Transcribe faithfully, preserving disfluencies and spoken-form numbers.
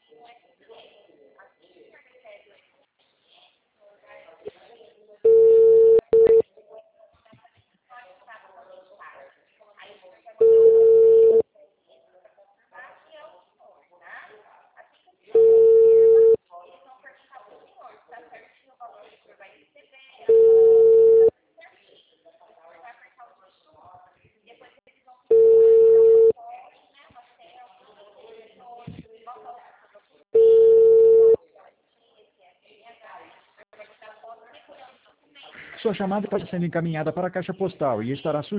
Sua chamada está sendo encaminhada para a caixa postal e estará sujeita